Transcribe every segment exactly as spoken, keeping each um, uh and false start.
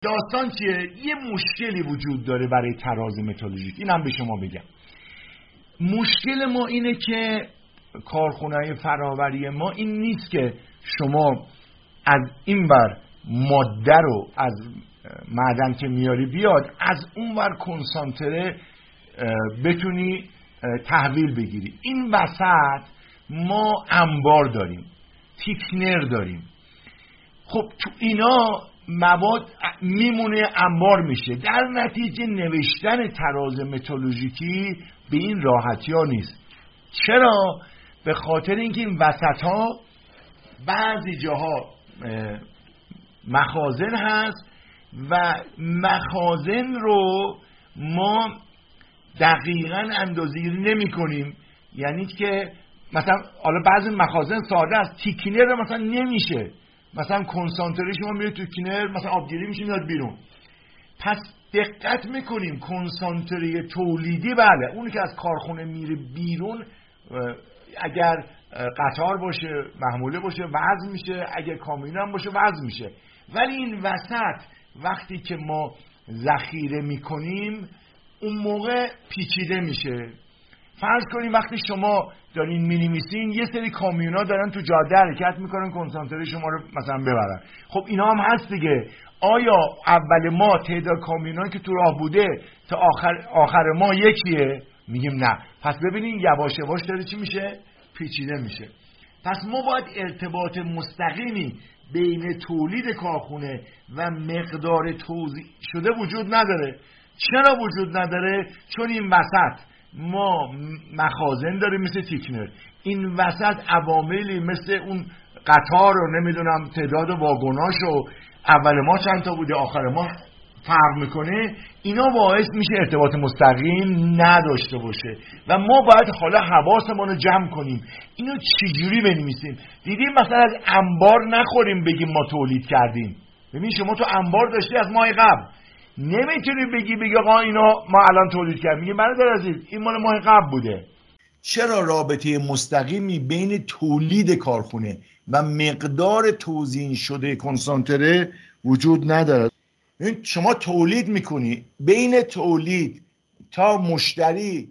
داستان چیه؟ یه مشکلی وجود داره برای تراز متالورژیک. اینم به شما بگم. مشکل ما اینه که کارخونه‌های فرآوری ما این نیست که شما از این ور ماده رو از معدن که میاری بیاد، از اون ور کنسانتره بتونی تحویل بگیری. این وسط ما انبار داریم، تیکنر داریم. خب تو اینا مواد میمونه، انبار میشه. در نتیجه نوشتن تراز متالورژیکی به این راحتی ها نیست. چرا؟ به خاطر اینکه این وسط ها بعضی جاها مخازن هست و مخازن رو ما دقیقاً اندازه‌گیری نمی کنیم. یعنی که مثلا حالا بعضی مخازن ساده است، تیکنر رو مثلا نمیشه، مثلا کنسانتره شما میره تو تیکنر، مثلا آبگیری میشه میاد بیرون. پس دقت میکنیم کنسانتره تولیدی، بله اونی که از کارخونه میره بیرون، اگر قطار باشه محموله باشه وزن میشه، اگر کامیون هم باشه وزن میشه. ولی این وسط وقتی که ما ذخیره میکنیم اون موقع پیچیده میشه. فرض کنیم وقتی شما دارین مینیمیسین، یه سری کامیونا دارن تو جاده حرکت میکنن کنسانتره شما رو مثلا ببرن. خب اینا هم هست دیگه. آیا اول ما تعداد کامیونایی که تو راه بوده تا آخر آخر ما یکیه؟ میگیم نه. پس ببینین یواش یواش داره چی میشه؟ پیچیده میشه. پس ما باید ارتباط مستقیمی بین تولید کارخونه و مقدار توزیع شده وجود نداره. چرا وجود نداره؟ چون این وسط ما مخازن داریم مثل تیکنر، این وسط عواملی مثل اون قطار رو نمیدونم تعداد واگناش و اول ما چند تا بوده آخر ما فرق میکنه. اینا باعث میشه ارتباط مستقیم نداشته باشه و ما باید حالا حواسمون رو جمع کنیم. اینو چجوری بنویسیم؟ دیدیم مثلا از انبار نخوریم بگیم ما تولید کردیم. ببین شما تو انبار داشتی از ماه قبل، نمیتونی بگی بگی آقا اینا ما الان تولید کردیم. میگه برادر عزیز این مال ماه قبل بوده. چرا رابطه مستقیمی بین تولید کارخونه و مقدار توزیع شده کنسانتره وجود نداره؟ شما تولید میکنی، بین تولید تا مشتری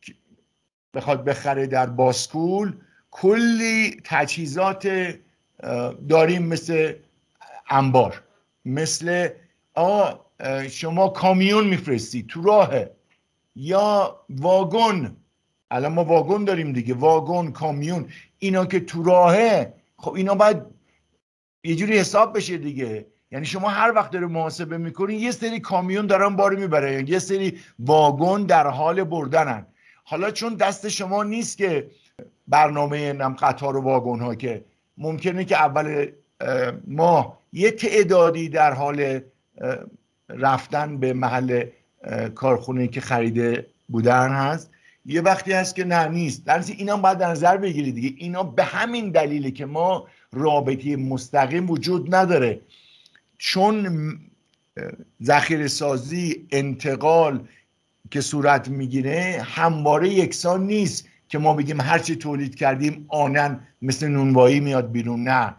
بخواد بخره در باسکول کلی تجهیزات داریم، مثل انبار، مثل آ شما کامیون میفرستی تو راهه یا واگن. الان ما واگن داریم دیگه، واگن، کامیون، اینا که تو راهه. خب اینا باید یه جوری حساب بشه دیگه. یعنی شما هر وقت داره محاسبه میکنین یه سری کامیون دارن بار میبرن، یه سری واگن در حال بردنن. حالا چون دست شما نیست که برنامه نم قطار و واگن ها، که ممکنه که اول ماه یه تعدادی در حال رفتن به محل کارخونه که خریده بودن هست، یه وقتی هست که نه نیست. در نتیجه اینا باید در نظر بگیرید دیگه. اینا به همین دلیله که ما رابطه مستقیم وجود نداره، چون ذخیره سازی، انتقال که صورت میگیره همواره یکسان نیست که ما بگیم هرچی تولید کردیم آنن مثل نونوایی میاد بیرون. نه،